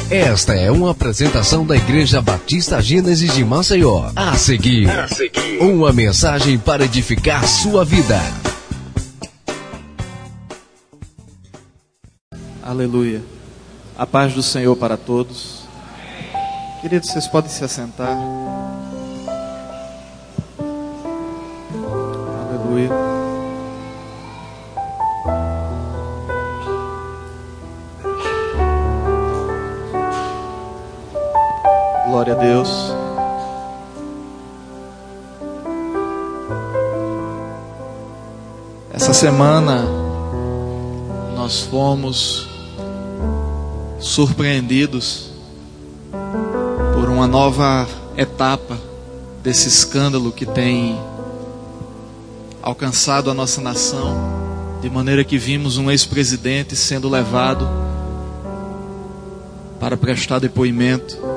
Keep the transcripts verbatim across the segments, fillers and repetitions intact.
Esta é uma apresentação da Igreja Batista Gênesis de Maceió. A seguir, A seguir, uma mensagem para edificar sua vida. Aleluia. A paz do Senhor para todos. Queridos, vocês podem se assentar. Aleluia. Glória a Deus. Essa semana nós fomos surpreendidos por uma nova etapa desse escândalo que tem alcançado a nossa nação, de maneira que vimos um ex-presidente sendo levado para prestar depoimento.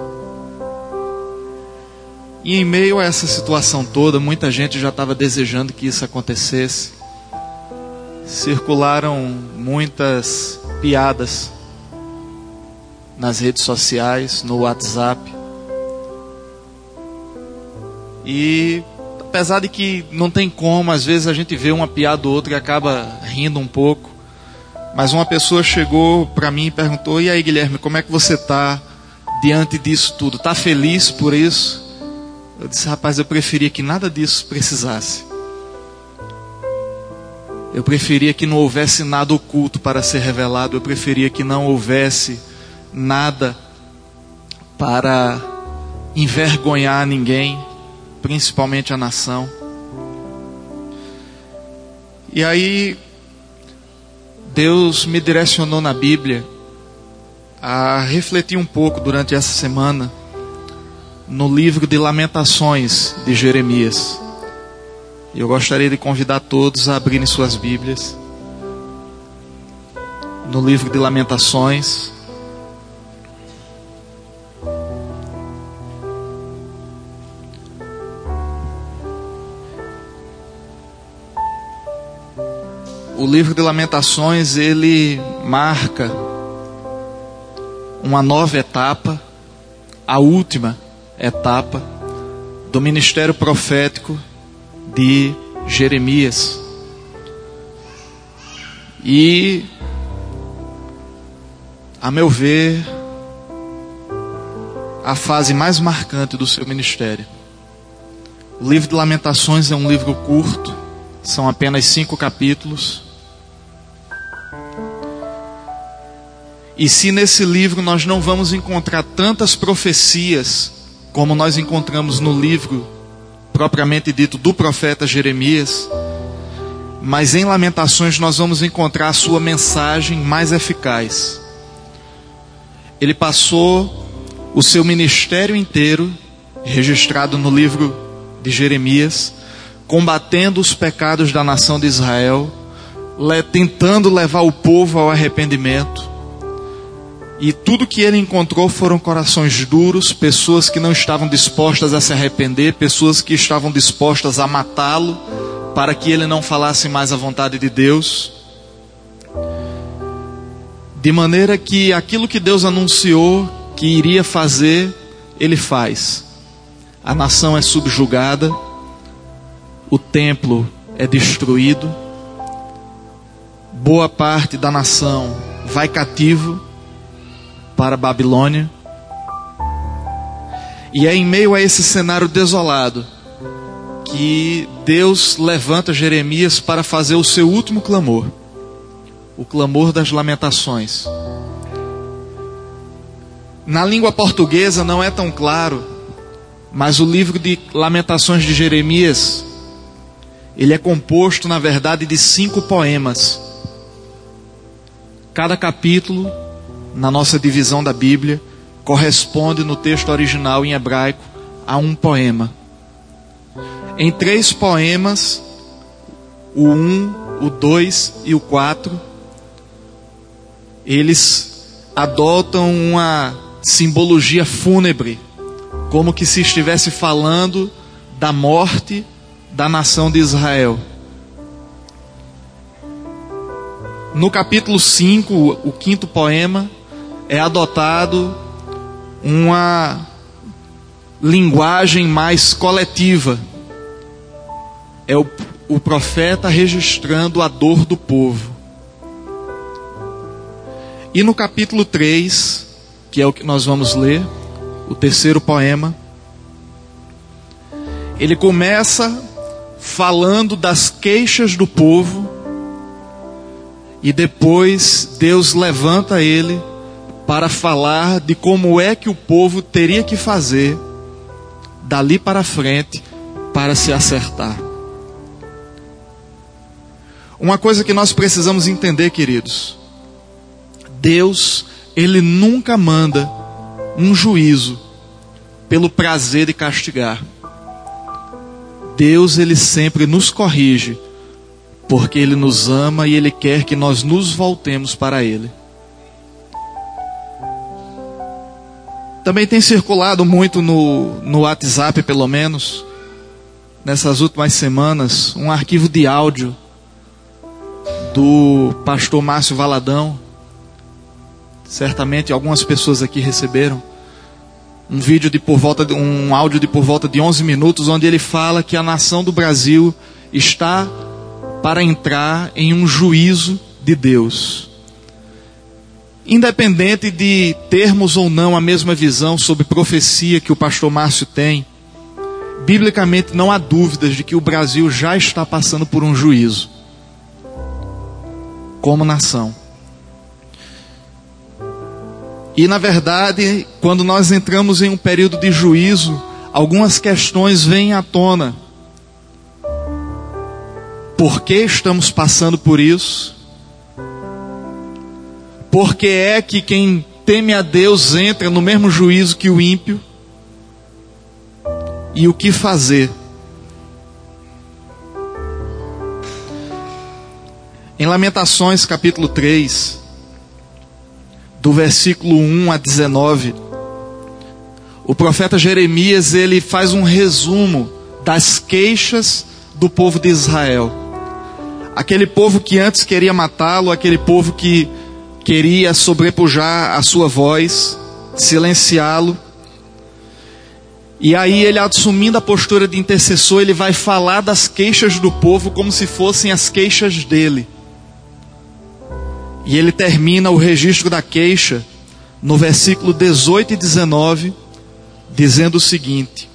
E em meio a essa situação toda, muita gente já estava desejando que isso acontecesse. Circularam muitas piadas nas redes sociais, no WhatsApp. E apesar de que não tem como, às vezes a gente vê uma piada ou outra e acaba rindo um pouco. Mas uma pessoa chegou para mim e perguntou: e aí, Guilherme, como é que você está diante disso tudo? Está feliz por isso? Eu disse: rapaz, eu preferia que nada disso precisasse. Eu preferia que não houvesse nada oculto para ser revelado. Eu preferia que não houvesse nada para envergonhar ninguém, principalmente a nação. E aí Deus me direcionou na Bíblia a refletir um pouco durante essa semana no livro de Lamentações de Jeremias. E eu gostaria de convidar todos a abrirem suas Bíblias no livro de Lamentações. O livro de Lamentações, ele marca uma nova etapa, a última etapa do ministério profético de Jeremias. E, a meu ver, a fase mais marcante do seu ministério. O livro de Lamentações é um livro curto, são apenas cinco capítulos. E se nesse livro nós não vamos encontrar tantas profecias como nós encontramos no livro propriamente dito do profeta Jeremias, mas em Lamentações nós vamos encontrar a sua mensagem mais eficaz. Ele passou o seu ministério inteiro, registrado no livro de Jeremias, combatendo os pecados da nação de Israel, tentando levar o povo ao arrependimento. E tudo que ele encontrou foram corações duros, pessoas que não estavam dispostas a se arrepender, pessoas que estavam dispostas a matá-lo para que ele não falasse mais a vontade de Deus. De maneira que aquilo que Deus anunciou que iria fazer, ele faz. A nação é subjugada, o templo é destruído, boa parte da nação vai cativo para a Babilônia. E é em meio a esse cenário desolado que Deus levanta Jeremias para fazer o seu último clamor, o clamor das lamentações. Na língua portuguesa não é tão claro, mas o livro de Lamentações de Jeremias, ele é composto, na verdade, de cinco poemas. Cada capítulo, na nossa divisão da Bíblia, corresponde no texto original em hebraico a um poema. Em três poemas, o um, o dois e o quatro, eles adotam uma simbologia fúnebre, como que se estivesse falando da morte da nação de Israel. No capítulo cinco, o quinto poema, é adotado uma linguagem mais coletiva. É o, o profeta registrando a dor do povo. E no capítulo três, que é o que nós vamos ler, o terceiro poema, ele começa falando das queixas do povo, e depois Deus levanta ele para falar de como é que o povo teria que fazer dali para frente para se acertar. Uma coisa que nós precisamos entender, queridos: Deus, Ele nunca manda um juízo pelo prazer de castigar. Deus, Ele sempre nos corrige, porque Ele nos ama e Ele quer que nós nos voltemos para Ele. Também tem circulado muito no, no WhatsApp, pelo menos, nessas últimas semanas, um arquivo de áudio do pastor Márcio Valadão. Certamente algumas pessoas aqui receberam um vídeo de por volta de, um áudio de por volta de onze minutos, onde ele fala que a nação do Brasil está para entrar em um juízo de Deus. Independente de termos ou não a mesma visão sobre profecia que o pastor Márcio tem, biblicamente não há dúvidas de que o Brasil já está passando por um juízo como nação. E na verdade, quando nós entramos em um período de juízo, algumas questões vêm à tona. Por que estamos passando por isso? Por que é que quem teme a Deus entra no mesmo juízo que o ímpio? E o que fazer? Em Lamentações capítulo três, do versículo um a dezenove, o profeta Jeremias, ele faz um resumo das queixas do povo de Israel. Aquele povo que antes queria matá-lo, aquele povo que queria sobrepujar a sua voz, silenciá-lo. E aí ele, assumindo a postura de intercessor, ele vai falar das queixas do povo como se fossem as queixas dele. E ele termina o registro da queixa no versículo dezoito e dezenove, dizendo o seguinte: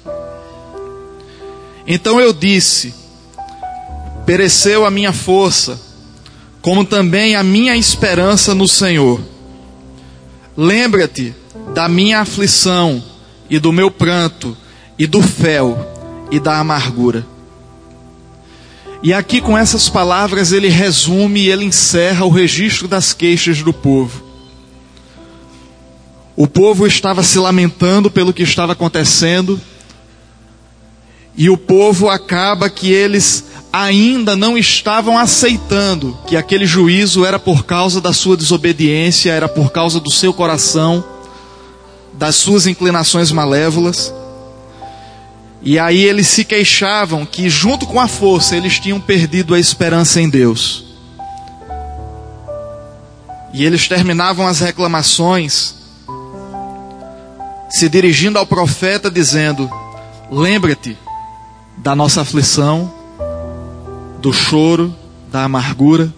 então eu disse, pereceu a minha força, como também a minha esperança no Senhor. Lembra-te da minha aflição e do meu pranto e do fel e da amargura. E aqui, com essas palavras, ele resume e ele encerra o registro das queixas do povo. O povo estava se lamentando pelo que estava acontecendo, e o povo acaba que eles ainda não estavam aceitando que aquele juízo era por causa da sua desobediência, era por causa do seu coração, das suas inclinações malévolas. E aí eles se queixavam que, junto com a força, eles tinham perdido a esperança em Deus. E eles terminavam as reclamações se dirigindo ao profeta, dizendo: lembra-te da nossa aflição, do choro, da amargura.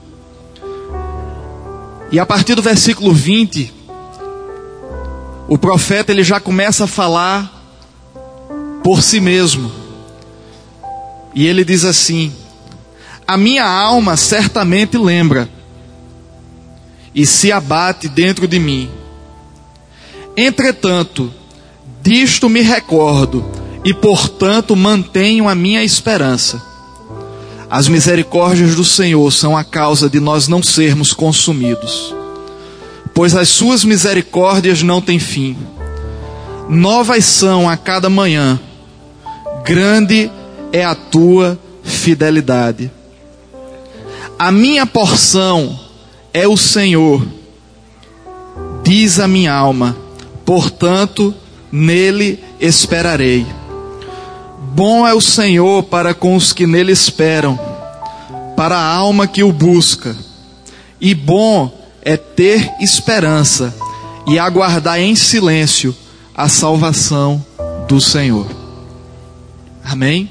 E a partir do versículo vinte, o profeta ele já começa a falar por si mesmo. E ele diz assim: a minha alma certamente lembra e se abate dentro de mim. Entretanto, disto me recordo e portanto mantenho a minha esperança. As misericórdias do Senhor são a causa de nós não sermos consumidos, pois as suas misericórdias não têm fim. Novas são a cada manhã, grande é a tua fidelidade. A minha porção é o Senhor, diz a minha alma, portanto nele esperarei. Bom é o Senhor para com os que nele esperam, para a alma que o busca. E bom é ter esperança e aguardar em silêncio a salvação do Senhor. Amém?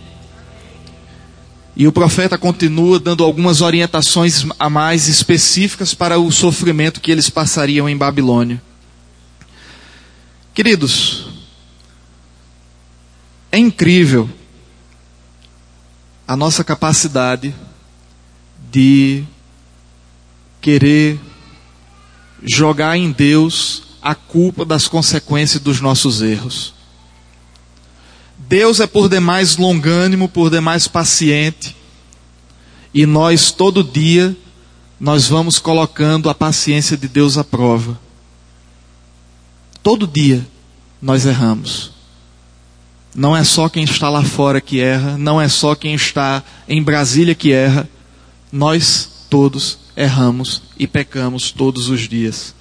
E o profeta continua dando algumas orientações a mais específicas para o sofrimento que eles passariam em Babilônia. Queridos, é incrível a nossa capacidade de querer jogar em Deus a culpa das consequências dos nossos erros. Deus é por demais longânimo, por demais paciente, e nós todo dia nós vamos colocando a paciência de Deus à prova. Todo dia nós erramos. Não é só quem está lá fora que erra, não é só quem está em Brasília que erra. Nós todos erramos e pecamos todos os dias.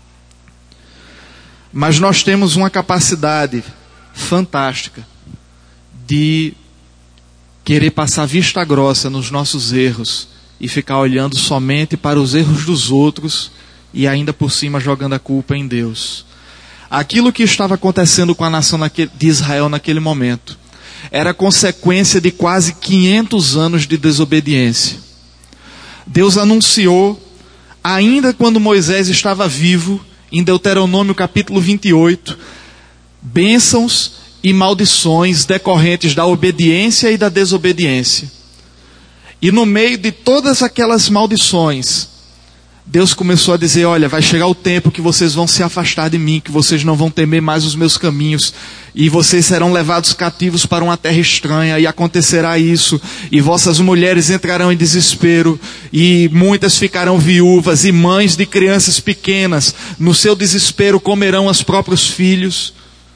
Mas nós temos uma capacidade fantástica de querer passar vista grossa nos nossos erros e ficar olhando somente para os erros dos outros e ainda por cima jogando a culpa em Deus. Aquilo que estava acontecendo com a nação de Israel naquele momento era consequência de quase quinhentos anos de desobediência. Deus anunciou, ainda quando Moisés estava vivo, em Deuteronômio capítulo vinte e oito, bênçãos e maldições decorrentes da obediência e da desobediência. E no meio de todas aquelas maldições, Deus começou a dizer, olha, vai chegar o tempo que vocês vão se afastar de mim, que vocês não vão temer mais os meus caminhos, e vocês serão levados cativos para uma terra estranha, e acontecerá isso, e vossas mulheres entrarão em desespero, e muitas ficarão viúvas, e mães de crianças pequenas, no seu desespero comerão os próprios filhos.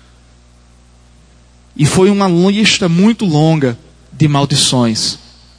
E foi uma lista muito longa de maldições.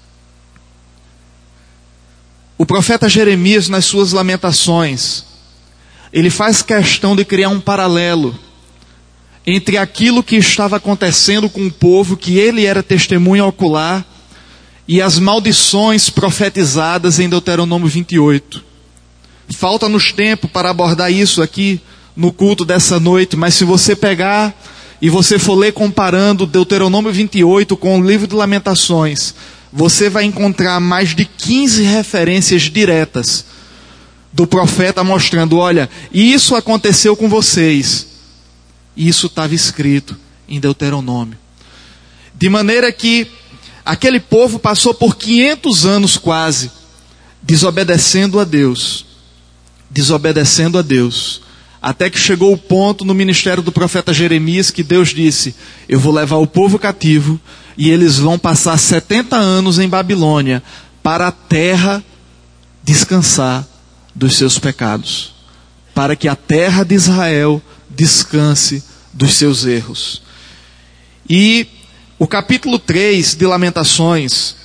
O profeta Jeremias, nas suas lamentações, ele faz questão de criar um paralelo entre aquilo que estava acontecendo com o povo, que ele era testemunha ocular, e as maldições profetizadas em Deuteronômio vinte e oito. Falta-nos tempo para abordar isso aqui no culto dessa noite, mas se você pegar e você for ler comparando Deuteronômio vinte e oito com o livro de Lamentações, você vai encontrar mais de quinze referências diretas do profeta mostrando, olha, isso aconteceu com vocês. Isso estava escrito em Deuteronômio. De maneira que aquele povo passou por quinhentos anos quase, desobedecendo a Deus. Desobedecendo a Deus. Até que chegou o ponto no ministério do profeta Jeremias que Deus disse, eu vou levar o povo cativo e eles vão passar setenta anos em Babilônia para a terra descansar dos seus pecados. Para que a terra de Israel descanse dos seus erros. E o capítulo três de Lamentações,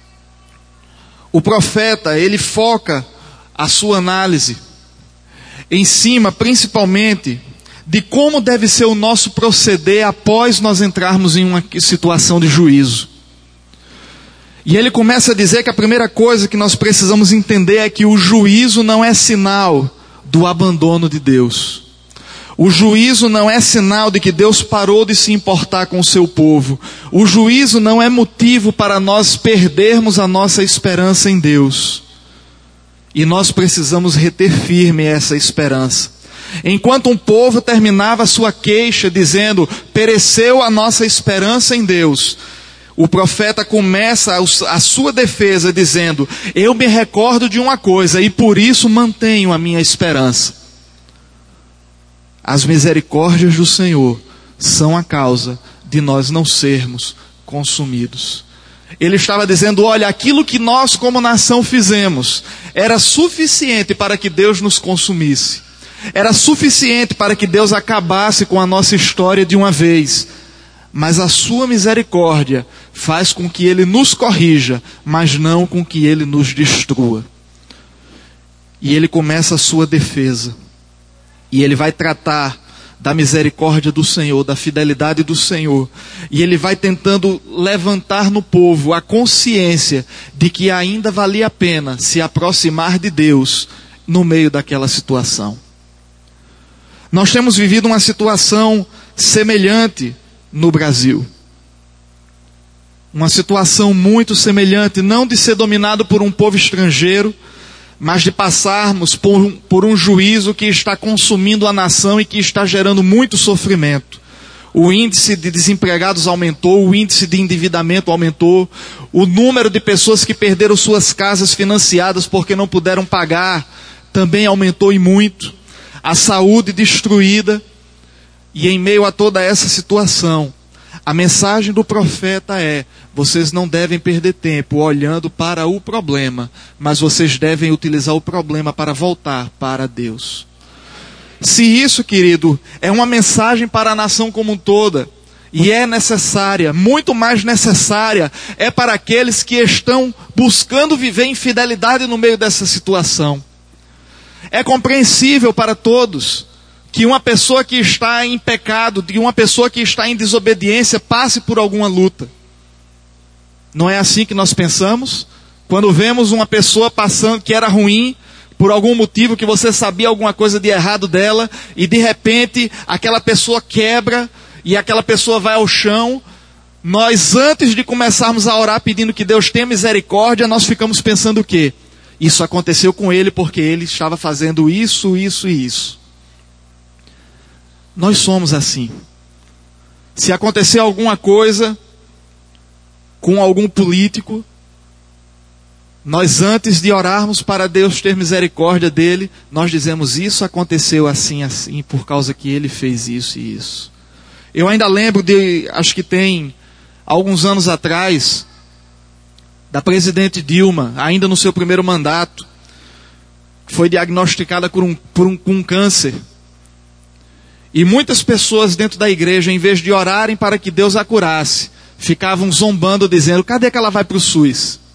o profeta, ele foca a sua análise em cima, principalmente, de como deve ser o nosso proceder após nós entrarmos em uma situação de juízo. E ele começa a dizer que a primeira coisa que nós precisamos entender é que o juízo não é sinal do abandono de Deus. O juízo não é sinal de que Deus parou de se importar com o seu povo. O juízo não é motivo para nós perdermos a nossa esperança em Deus. E nós precisamos reter firme essa esperança. Enquanto um povo terminava a sua queixa dizendo, pereceu a nossa esperança em Deus, o profeta começa a sua defesa dizendo, eu me recordo de uma coisa e por isso mantenho a minha esperança. As misericórdias do Senhor são a causa de nós não sermos consumidos. Ele estava dizendo, olha, aquilo que nós como nação fizemos era suficiente para que Deus nos consumisse. Era suficiente para que Deus acabasse com a nossa história de uma vez. Mas a sua misericórdia faz com que Ele nos corrija, mas não com que Ele nos destrua. E ele começa a sua defesa. E ele vai tratar da misericórdia do Senhor, da fidelidade do Senhor. E ele vai tentando levantar no povo a consciência de que ainda valia a pena se aproximar de Deus no meio daquela situação. Nós temos vivido uma situação semelhante no Brasil. Uma situação muito semelhante, não de ser dominado por um povo estrangeiro, mas de passarmos por um, por um juízo que está consumindo a nação e que está gerando muito sofrimento. O índice de desempregados aumentou, o índice de endividamento aumentou, o número de pessoas que perderam suas casas financiadas porque não puderam pagar também aumentou e muito. A saúde destruída. E em meio a toda essa situação, a mensagem do profeta é: vocês não devem perder tempo olhando para o problema, mas vocês devem utilizar o problema para voltar para Deus. Se isso, querido, é uma mensagem para a nação como um toda, e é necessária, muito mais necessária, é para aqueles que estão buscando viver em fidelidade no meio dessa situação. É compreensível para todos que uma pessoa que está em pecado, que uma pessoa que está em desobediência, passe por alguma luta. Não é assim que nós pensamos? Quando vemos uma pessoa passando que era ruim, por algum motivo que você sabia alguma coisa de errado dela, e de repente aquela pessoa quebra, e aquela pessoa vai ao chão, nós antes de começarmos a orar pedindo que Deus tenha misericórdia, nós ficamos pensando o quê? Isso aconteceu com ele porque ele estava fazendo isso, isso e isso. Nós somos assim. Se acontecer alguma coisa com algum político, nós antes de orarmos para Deus ter misericórdia dele, nós dizemos: isso aconteceu assim, assim, por causa que ele fez isso e isso. Eu ainda lembro de, acho que tem alguns anos atrás, da presidente Dilma, ainda no seu primeiro mandato, foi diagnosticada por um, por um, com um câncer. E muitas pessoas dentro da igreja, em vez de orarem para que Deus a curasse, ficavam zombando, dizendo: cadê que ela vai para o SUS?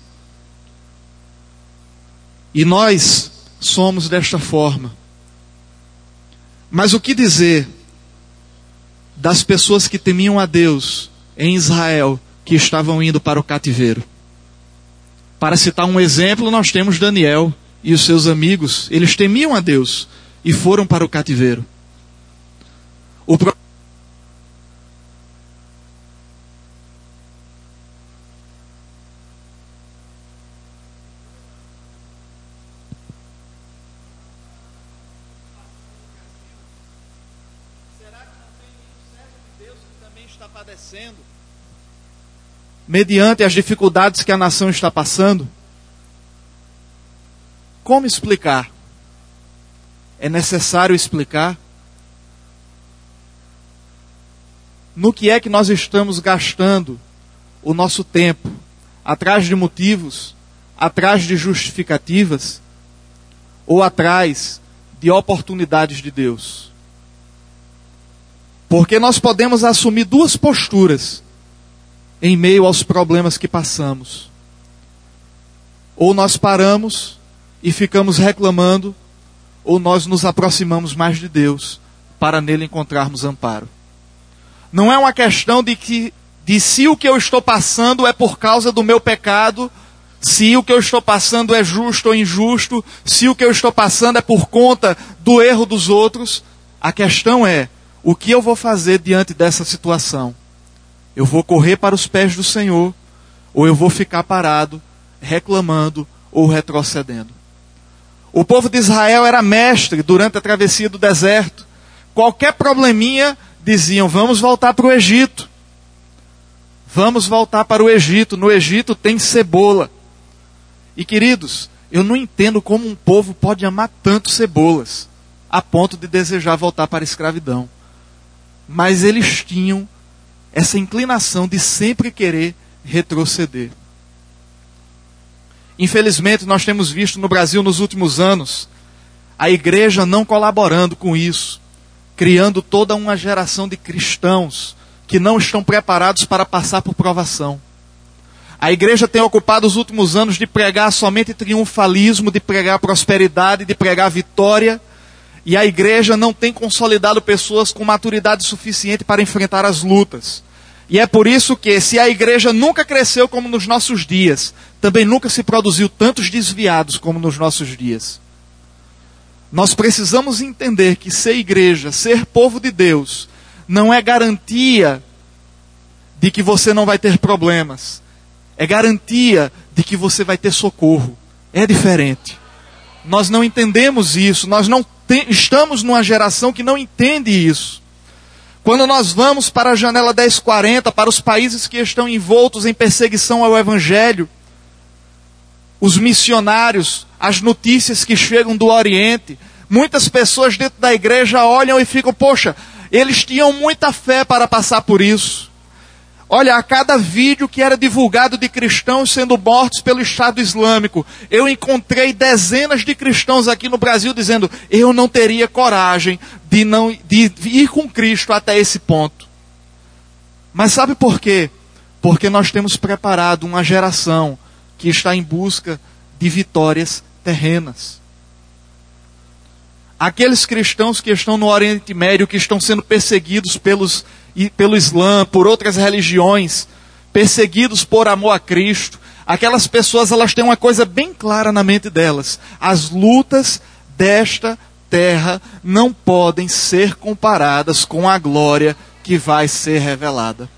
E nós somos desta forma. Mas o que dizer das pessoas que temiam a Deus em Israel, que estavam indo para o cativeiro? Para citar um exemplo, nós temos Daniel e os seus amigos. Eles temiam a Deus e foram para o cativeiro. O pro... Será que não tem nenhum servo de Deus que também está padecendo, mediante as dificuldades que a nação está passando? Como explicar? É necessário explicar? No que é que nós estamos gastando o nosso tempo? Atrás de motivos? Atrás de justificativas? Ou atrás de oportunidades de Deus? Porque nós podemos assumir duas posturas em meio aos problemas que passamos. Ou nós paramos e ficamos reclamando, ou nós nos aproximamos mais de Deus para nele encontrarmos amparo. Não é uma questão de, que, de se o que eu estou passando é por causa do meu pecado, se o que eu estou passando é justo ou injusto, se o que eu estou passando é por conta do erro dos outros. A questão é: o que eu vou fazer diante dessa situação? Eu vou correr para os pés do Senhor, ou eu vou ficar parado, reclamando ou retrocedendo? O povo de Israel era mestre durante a travessia do deserto. Qualquer probleminha, diziam: vamos voltar para o Egito. Vamos voltar para o Egito. No Egito tem cebola. E queridos, eu não entendo como um povo pode amar tanto cebolas, a ponto de desejar voltar para a escravidão. Mas eles tinham essa inclinação de sempre querer retroceder. Infelizmente, nós temos visto no Brasil nos últimos anos a igreja não colaborando com isso, criando toda uma geração de cristãos que não estão preparados para passar por provação. A igreja tem ocupado os últimos anos de pregar somente triunfalismo, de pregar prosperidade, de pregar vitória, e a igreja não tem consolidado pessoas com maturidade suficiente para enfrentar as lutas. E é por isso que, se a igreja nunca cresceu como nos nossos dias, também nunca se produziu tantos desviados como nos nossos dias. Nós precisamos entender que ser igreja, ser povo de Deus, não é garantia de que você não vai ter problemas. É garantia de que você vai ter socorro. É diferente. Nós não entendemos isso. Nós não te- estamos numa geração que não entende isso. Quando nós vamos para a janela dez quarenta, para os países que estão envoltos em perseguição ao Evangelho, os missionários, as notícias que chegam do Oriente, muitas pessoas dentro da igreja olham e ficam, poxa, eles tinham muita fé para passar por isso. Olha, a cada vídeo que era divulgado de cristãos sendo mortos pelo Estado Islâmico, eu encontrei dezenas de cristãos aqui no Brasil dizendo, eu não teria coragem de, não, de ir com Cristo até esse ponto. Mas sabe por quê? Porque nós temos preparado uma geração que está em busca de vitórias terrenas. Aqueles cristãos que estão no Oriente Médio, que estão sendo perseguidos pelos, pelo Islã, por outras religiões, perseguidos por amor a Cristo, aquelas pessoas, elas têm uma coisa bem clara na mente delas. As lutas desta terra não podem ser comparadas com a glória que vai ser revelada.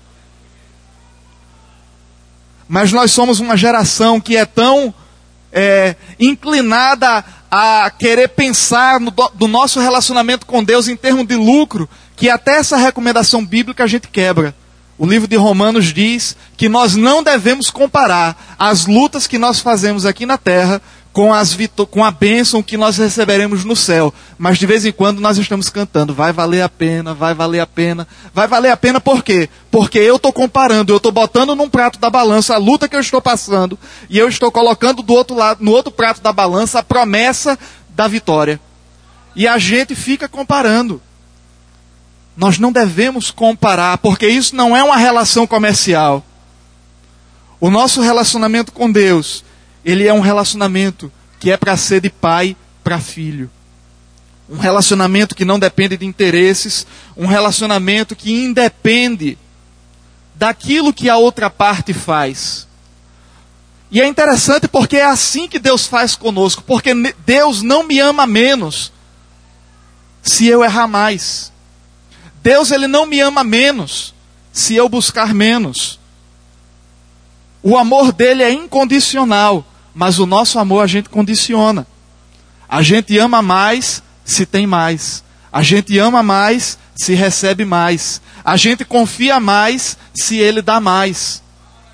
Mas nós somos uma geração que é tão é, inclinada a querer pensar no do nosso relacionamento com Deus em termos de lucro, que até essa recomendação bíblica a gente quebra. O livro de Romanos diz que nós não devemos comparar as lutas que nós fazemos aqui na terra com, as com a bênção que nós receberemos no céu. Mas de vez em quando nós estamos cantando, vai valer a pena, vai valer a pena. Vai valer a pena por quê? Porque eu estou comparando, eu estou botando num prato da balança a luta que eu estou passando, e eu estou colocando do outro lado, no outro prato da balança a promessa da vitória. E a gente fica comparando. Nós não devemos comparar, porque isso não é uma relação comercial. O nosso relacionamento com Deus, ele é um relacionamento que é para ser de pai para filho. Um relacionamento que não depende de interesses, um relacionamento que independe daquilo que a outra parte faz. E é interessante porque é assim que Deus faz conosco, porque Deus não me ama menos se eu errar mais. Deus, ele não me ama menos se eu buscar menos. O amor dele é incondicional, mas o nosso amor a gente condiciona. A gente ama mais se tem mais. A gente ama mais se recebe mais. A gente confia mais se ele dá mais.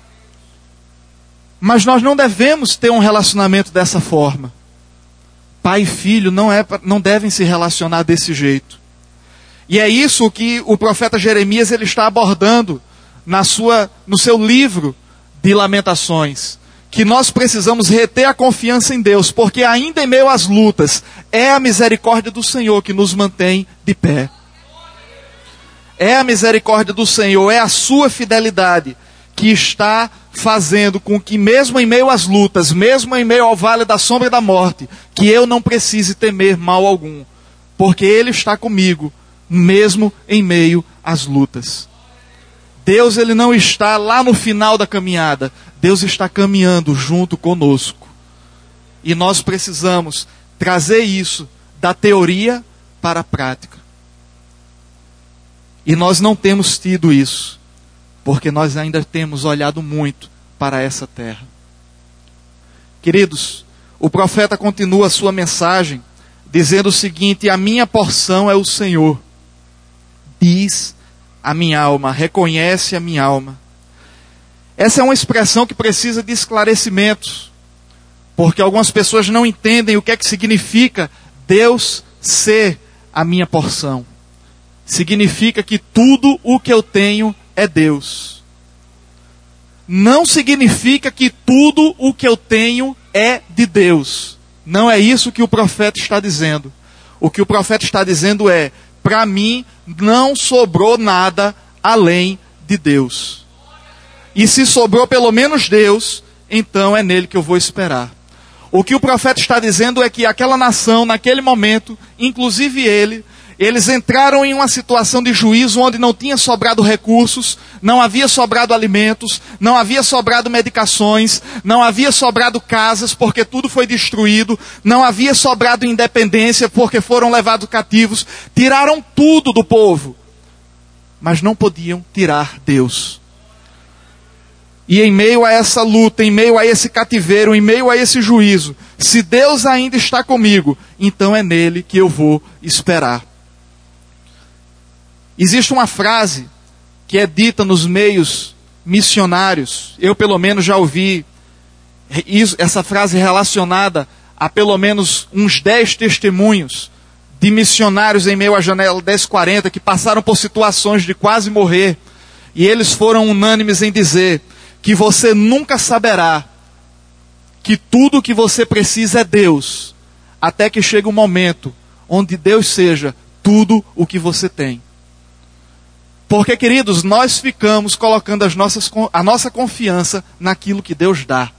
Mas nós não devemos ter um relacionamento dessa forma. Pai e filho não, é, não devem se relacionar desse jeito. E é isso que o profeta Jeremias ele está abordando na sua, no seu livro de Lamentações. Que nós precisamos reter a confiança em Deus, porque ainda em meio às lutas, é a misericórdia do Senhor que nos mantém de pé. É a misericórdia do Senhor, é a sua fidelidade que está fazendo com que mesmo em meio às lutas, mesmo em meio ao vale da sombra da morte, que eu não precise temer mal algum, porque Ele está comigo, mesmo em meio às lutas. Deus, ele não está lá no final da caminhada. Deus está caminhando junto conosco. E nós precisamos trazer isso da teoria para a prática. E nós não temos tido isso, porque nós ainda temos olhado muito para essa terra. Queridos, o profeta continua a sua mensagem dizendo o seguinte: a minha porção é o Senhor. Diz a minha alma, reconhece a minha alma. Essa é uma expressão que precisa de esclarecimentos, porque algumas pessoas não entendem o que é que significa Deus ser a minha porção. Significa que tudo o que eu tenho é Deus. Não significa que tudo o que eu tenho é de Deus. Não é isso que o profeta está dizendo. O que o profeta está dizendo é: para mim não sobrou nada além de Deus. E se sobrou pelo menos Deus, então é nele que eu vou esperar. O que o profeta está dizendo é que aquela nação, naquele momento, inclusive ele, Eles entraram em uma situação de juízo onde não tinha sobrado recursos, não havia sobrado alimentos, não havia sobrado medicações, não havia sobrado casas porque tudo foi destruído, não havia sobrado independência porque foram levados cativos. Tiraram tudo do povo, mas não podiam tirar Deus. E em meio a essa luta, em meio a esse cativeiro, em meio a esse juízo, se Deus ainda está comigo, então é nele que eu vou esperar. Existe uma frase que é dita nos meios missionários. Eu pelo menos já ouvi isso, essa frase relacionada a pelo menos uns dez testemunhos de missionários em meio à janela dez quarenta que passaram por situações de quase morrer. E eles foram unânimes em dizer que você nunca saberá que tudo o que você precisa é Deus, até que chegue um momento onde Deus seja tudo o que você tem. Porque, queridos, nós ficamos colocando as nossas, a nossa confiança naquilo que Deus dá.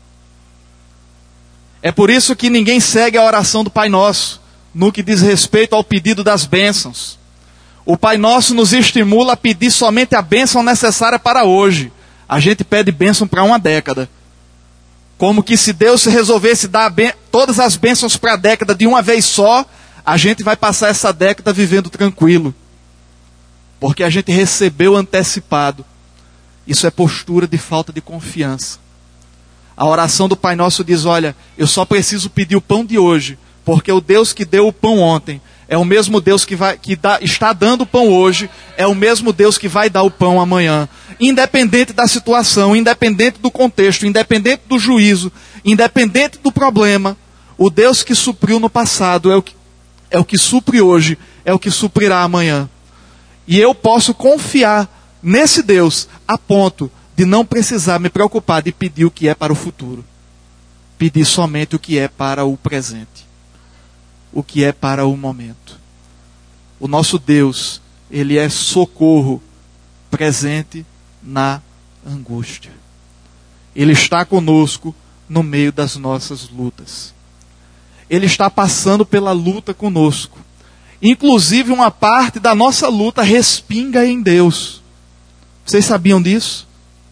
É por isso que ninguém segue a oração do Pai Nosso, no que diz respeito ao pedido das bênçãos. O Pai Nosso nos estimula a pedir somente a bênção necessária para hoje. A gente pede bênção para uma década. Como que se Deus resolvesse dar todas as bênçãos para a década de uma vez só, a gente vai passar essa década vivendo tranquilo. Porque a gente recebeu antecipado. Isso é postura de falta de confiança. A oração do Pai Nosso diz, olha, eu só preciso pedir o pão de hoje, porque o Deus que deu o pão ontem é o mesmo Deus que, vai, que dá, está dando o pão hoje, é o mesmo Deus que vai dar o pão amanhã. Independente da situação, independente do contexto, independente do juízo, independente do problema, o Deus que supriu no passado é o que, é o que supre hoje, é o que suprirá amanhã. E eu posso confiar nesse Deus a ponto de não precisar me preocupar de pedir o que é para o futuro. Pedir somente o que é para o presente. O que é para o momento. O nosso Deus, Ele é socorro presente na angústia. Ele está conosco no meio das nossas lutas. Ele está passando pela luta conosco. Inclusive uma parte da nossa luta respinga em Deus. Vocês sabiam disso?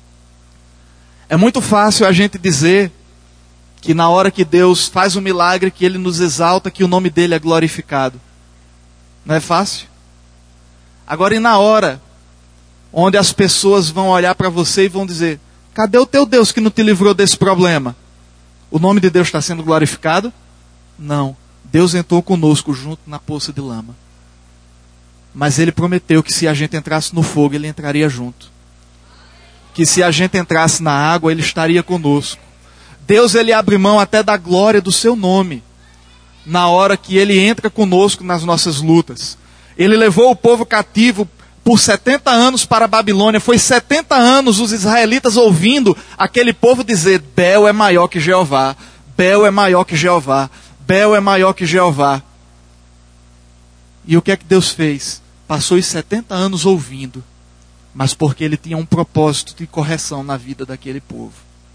É muito fácil a gente dizer que na hora que Deus faz um milagre, que Ele nos exalta, que o nome dEle é glorificado. Não é fácil? Agora, e na hora onde as pessoas vão olhar para você e vão dizer, cadê o teu Deus que não te livrou desse problema? O nome de Deus está sendo glorificado? Não. Deus entrou conosco junto na poça de lama. Mas Ele prometeu que se a gente entrasse no fogo, Ele entraria junto. Que se a gente entrasse na água, Ele estaria conosco. Deus, Ele abre mão até da glória do seu nome, na hora que Ele entra conosco nas nossas lutas. Ele levou o povo cativo por setenta anos para a Babilônia. Foi setenta anos os israelitas ouvindo aquele povo dizer, Bel é maior que Jeová, Bel é maior que Jeová, Bel é maior que Jeová. E o que é que Deus fez? Passou os setenta anos ouvindo, mas porque Ele tinha um propósito de correção na vida daquele povo.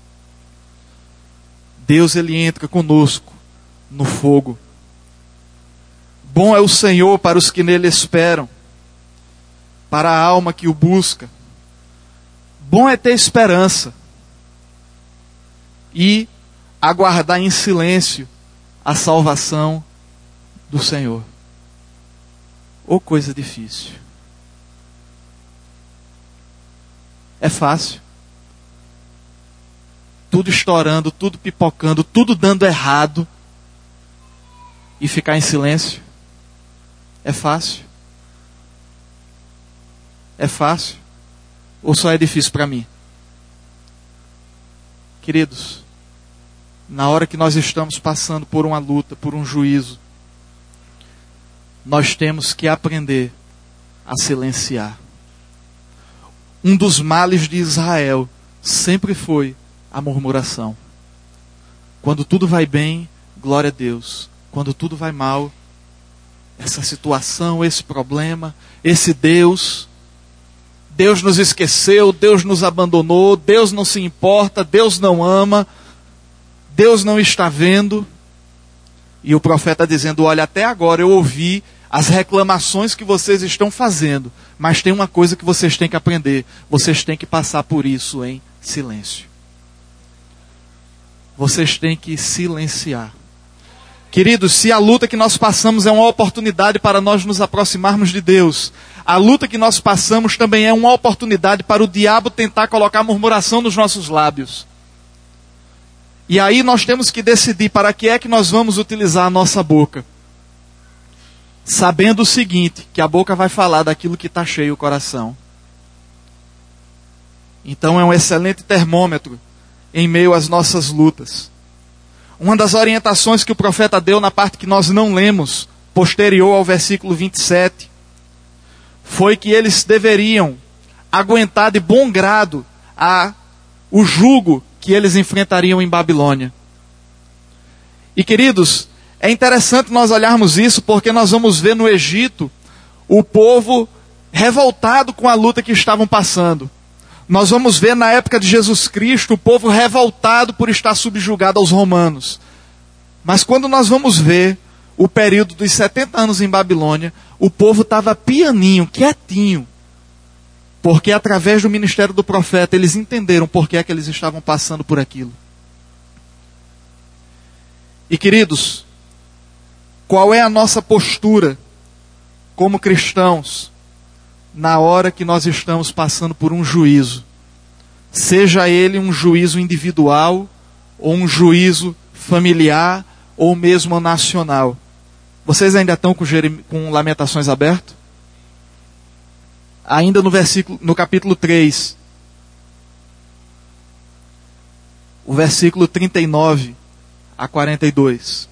Deus, Ele entra conosco no fogo. Bom é o Senhor para os que nele esperam, para a alma que o busca. Bom é ter esperança e aguardar em silêncio a salvação do Senhor. Ô coisa difícil. É fácil. Tudo estourando, tudo pipocando, tudo dando errado. E ficar em silêncio. É fácil. É fácil. Ou só é difícil para mim? Queridos, na hora que nós estamos passando por uma luta, por um juízo, nós temos que aprender a silenciar. Um dos males de Israel sempre foi a murmuração. Quando tudo vai bem, glória a Deus. Quando tudo vai mal, essa situação, esse problema, esse Deus, Deus nos esqueceu, Deus nos abandonou, Deus não se importa, Deus não ama, Deus não está vendo. E o profeta dizendo, olha, até agora eu ouvi as reclamações que vocês estão fazendo, mas tem uma coisa que vocês têm que aprender: vocês têm que passar por isso em silêncio. Vocês têm que silenciar. Queridos, se a luta que nós passamos é uma oportunidade para nós nos aproximarmos de Deus, a luta que nós passamos também é uma oportunidade para o diabo tentar colocar murmuração nos nossos lábios. E aí nós temos que decidir para que é que nós vamos utilizar a nossa boca. Sabendo o seguinte, que a boca vai falar daquilo que está cheio o coração. Então é um excelente termômetro em meio às nossas lutas. Uma das orientações que o profeta deu na parte que nós não lemos, posterior ao versículo vinte e sete, foi que eles deveriam aguentar de bom grado a, o jugo que eles enfrentariam em Babilônia. E queridos, é interessante nós olharmos isso, porque nós vamos ver no Egito o povo revoltado com a luta que estavam passando. Nós vamos ver na época de Jesus Cristo o povo revoltado por estar subjugado aos romanos. Mas quando nós vamos ver o período dos setenta anos em Babilônia, o povo estava pianinho, quietinho. Porque através do ministério do profeta eles entenderam por que é que eles estavam passando por aquilo. E queridos, qual é a nossa postura como cristãos na hora que nós estamos passando por um juízo? Seja ele um juízo individual, ou um juízo familiar, ou mesmo nacional. Vocês ainda estão com, Jerem... com Lamentações aberto? Ainda no versículo, no capítulo três, o versículo trinta e nove a quarenta e dois.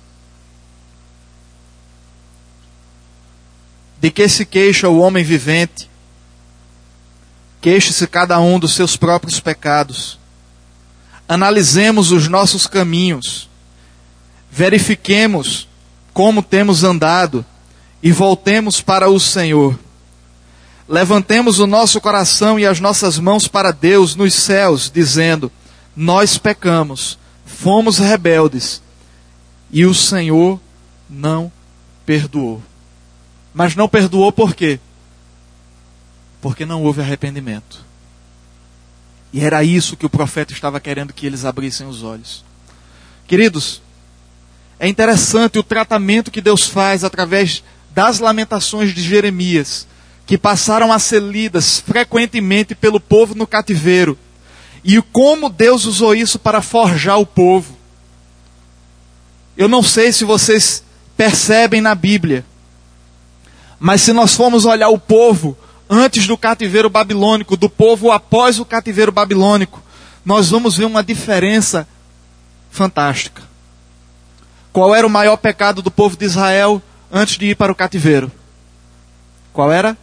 De que se queixa o homem vivente? Queixe-se cada um dos seus próprios pecados. Analisemos os nossos caminhos. Verifiquemos como temos andado e voltemos para o Senhor. Levantemos o nosso coração e as nossas mãos para Deus nos céus, dizendo: nós pecamos, fomos rebeldes, e o Senhor não perdoou. Mas não perdoou por quê? Porque não houve arrependimento. E era isso que o profeta estava querendo que eles abrissem os olhos. Queridos, é interessante o tratamento que Deus faz através das lamentações de Jeremias, que passaram a ser lidas frequentemente pelo povo no cativeiro. E como Deus usou isso para forjar o povo. Eu não sei se vocês percebem na Bíblia, mas se nós formos olhar o povo antes do cativeiro babilônico, do povo após o cativeiro babilônico, nós vamos ver uma diferença fantástica. Qual era o maior pecado do povo de Israel antes de ir para o cativeiro? Qual era?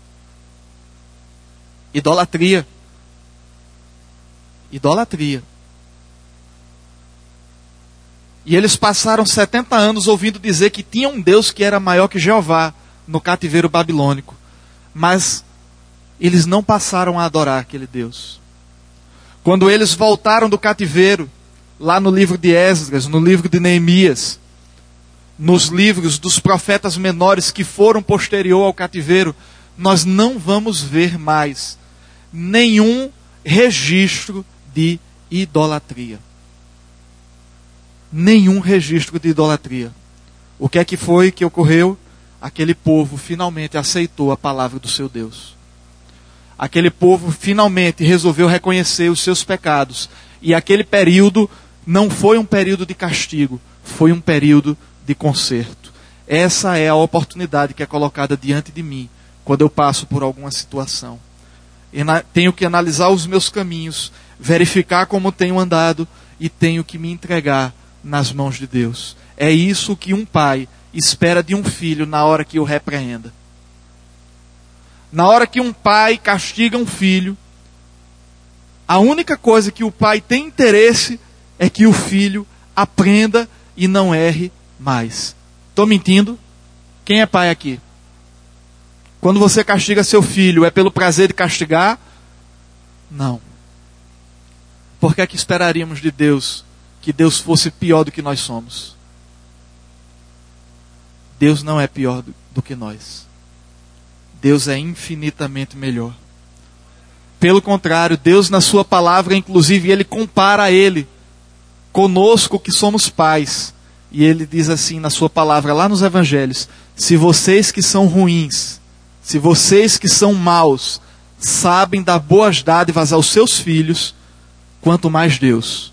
Idolatria. Idolatria. E eles passaram setenta anos ouvindo dizer que tinha um Deus que era maior que Jeová no cativeiro babilônico. Mas eles não passaram a adorar aquele Deus. Quando eles voltaram do cativeiro, lá no livro de Esdras, no livro de Neemias, nos livros dos profetas menores que foram posterior ao cativeiro, nós não vamos ver mais nenhum registro de idolatria. Nenhum registro de idolatria. O que é que foi que ocorreu? Aquele povo finalmente aceitou a palavra do seu Deus. Aquele povo finalmente resolveu reconhecer os seus pecados. E aquele período não foi um período de castigo, foi um período de conserto. Essa é a oportunidade que é colocada diante de mim quando eu passo por alguma situação. E na, tenho que analisar os meus caminhos, verificar como tenho andado e tenho que me entregar nas mãos de Deus. É isso que um pai espera de um filho na hora que o repreenda. Na hora que um pai castiga um filho, a única coisa que o pai tem interesse é que o filho aprenda e não erre mais. Estou mentindo? Quem é pai aqui? Quando você castiga seu filho, é pelo prazer de castigar? Não. Por que é que esperaríamos de Deus que Deus fosse pior do que nós somos? Deus não é pior do, do que nós. Deus é infinitamente melhor. Pelo contrário, Deus na sua palavra, inclusive, Ele compara a Ele conosco que somos pais. E Ele diz assim na sua palavra, lá nos evangelhos: se vocês que são ruins, se vocês que são maus, sabem dar boas dádivas aos seus filhos, quanto mais Deus.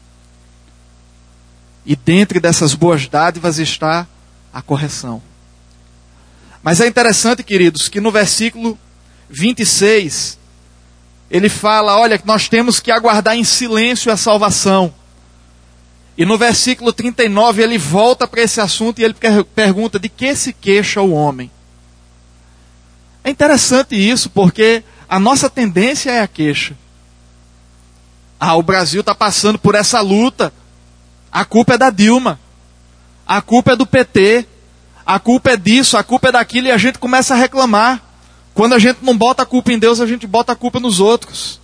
E dentre dessas boas dádivas está a correção. Mas é interessante, queridos, que no versículo vinte e seis, ele fala, olha, que nós temos que aguardar em silêncio a salvação. E no versículo trinta e nove ele volta para esse assunto e ele pergunta, de que se queixa o homem? É interessante isso, porque a nossa tendência é a queixa. Ah, o Brasil está passando por essa luta. A culpa é da Dilma. A culpa é do P T. A culpa é disso, a culpa é daquilo, e a gente começa a reclamar. Quando a gente não bota a culpa em Deus, a gente bota a culpa nos outros.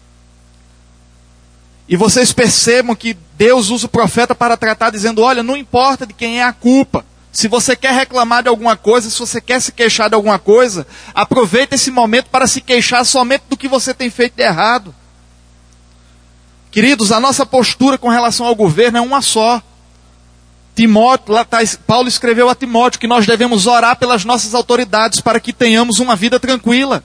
E vocês percebam que Deus usa o profeta para tratar, dizendo, olha, não importa de quem é a culpa. Se você quer reclamar de alguma coisa, se você quer se queixar de alguma coisa, aproveita esse momento para se queixar somente do que você tem feito de errado. Queridos, a nossa postura com relação ao governo é uma só. Timóteo, lá tá, Paulo escreveu a Timóteo que nós devemos orar pelas nossas autoridades para que tenhamos uma vida tranquila.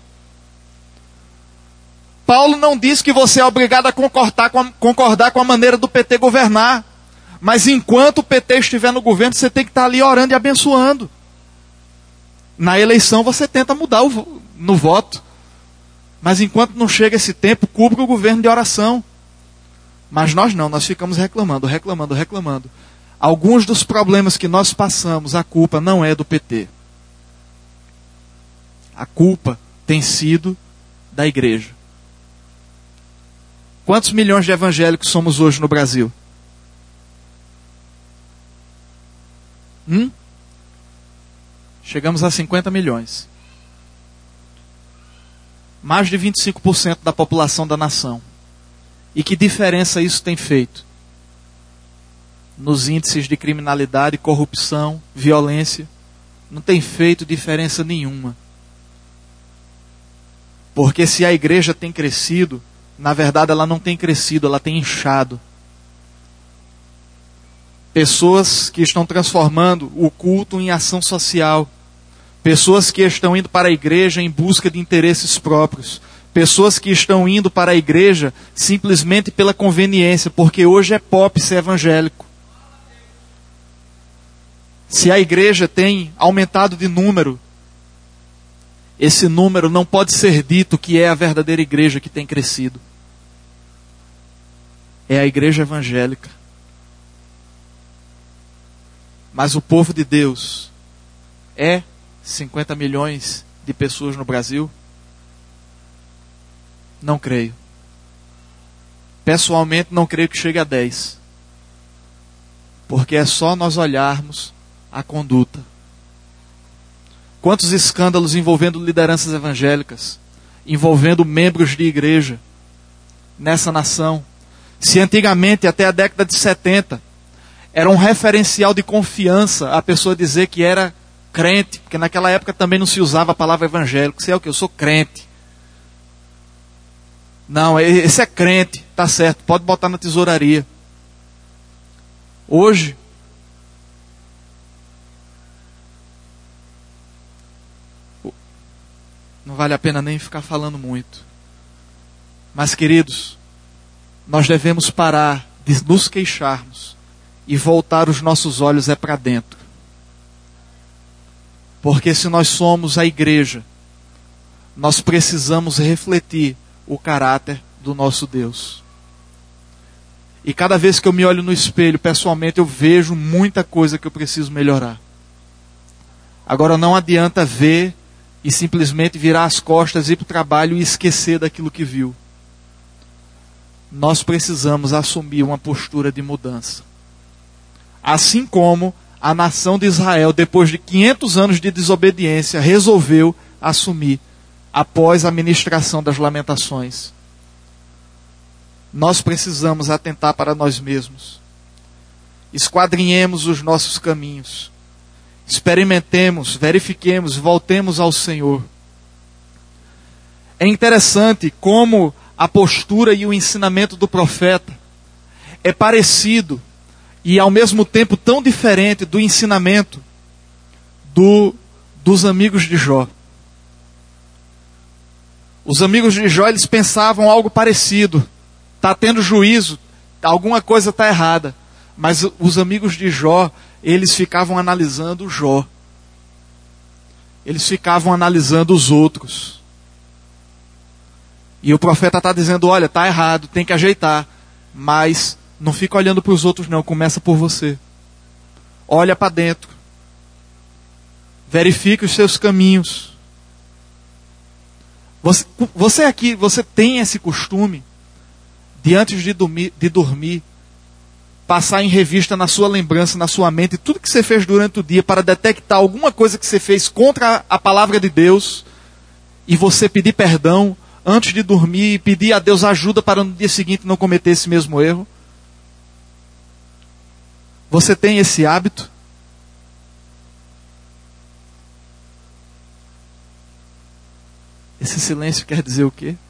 Paulo não diz que você é obrigado a concordar com a, concordar com a maneira do P T governar. Mas enquanto o P T estiver no governo, você tem que estar ali orando e abençoando. Na eleição você tenta mudar o, no voto. Mas enquanto não chega esse tempo, cubra o governo de oração. Mas nós não, nós ficamos reclamando, reclamando, reclamando. Alguns dos problemas que nós passamos, a culpa não é do P T. A culpa tem sido da igreja. Quantos milhões de evangélicos somos hoje no Brasil? Hum? Chegamos a cinquenta milhões. Mais de vinte e cinco por cento da população da nação. E que diferença isso tem feito? Nos índices de criminalidade, corrupção, violência, não tem feito diferença nenhuma. Porque se a igreja tem crescido, na verdade ela não tem crescido, ela tem inchado. Pessoas que estão transformando o culto em ação social. Pessoas que estão indo para a igreja em busca de interesses próprios. Pessoas que estão indo para a igreja simplesmente pela conveniência, porque hoje é pop ser evangélico. Se a igreja tem aumentado de número, esse número não pode ser dito que é a verdadeira igreja que tem crescido. É a igreja evangélica. Mas o povo de Deus é cinquenta milhões de pessoas no Brasil? Não creio. Pessoalmente não creio que chegue a dez. Porque é só nós olharmos a conduta. Quantos escândalos envolvendo lideranças evangélicas, envolvendo membros de igreja nessa nação. Se antigamente, até a década de setenta, era um referencial de confiança a pessoa dizer que era crente, porque naquela época também não se usava a palavra evangélico. Você é o que? Eu sou crente. Não, esse é crente, tá certo, pode botar na tesouraria. Hoje, não vale a pena nem ficar falando muito. Mas, queridos, nós devemos parar de nos queixarmos e voltar os nossos olhos é para dentro. Porque se nós somos a igreja, nós precisamos refletir o caráter do nosso Deus. E cada vez que eu me olho no espelho, pessoalmente, eu vejo muita coisa que eu preciso melhorar. Agora não adianta ver e simplesmente virar as costas, ir para o trabalho e esquecer daquilo que viu. Nós precisamos assumir uma postura de mudança. Assim como a nação de Israel, depois de quinhentos anos de desobediência, resolveu assumir após a ministração das lamentações. Nós precisamos atentar para nós mesmos. Esquadrinhemos os nossos caminhos experimentemos, verifiquemos, voltemos ao Senhor. É interessante como a postura e o ensinamento do profeta é parecido e ao mesmo tempo tão diferente do ensinamento do, dos amigos de Jó. Os amigos de Jó, eles pensavam algo parecido. Está tendo juízo, alguma coisa está errada. Mas os amigos de Jó, eles ficavam analisando Jó. Eles ficavam analisando os outros. E o profeta está dizendo, olha, está errado, tem que ajeitar. Mas não fica olhando para os outros não, começa por você. Olha para dentro. Verifique os seus caminhos. Você, você aqui, você tem esse costume de antes de dormir, de dormir, passar em revista na sua lembrança, na sua mente, tudo que você fez durante o dia para detectar alguma coisa que você fez contra a palavra de Deus e você pedir perdão antes de dormir e pedir a Deus ajuda para no dia seguinte não cometer esse mesmo erro? Você tem esse hábito? Esse silêncio quer dizer o quê?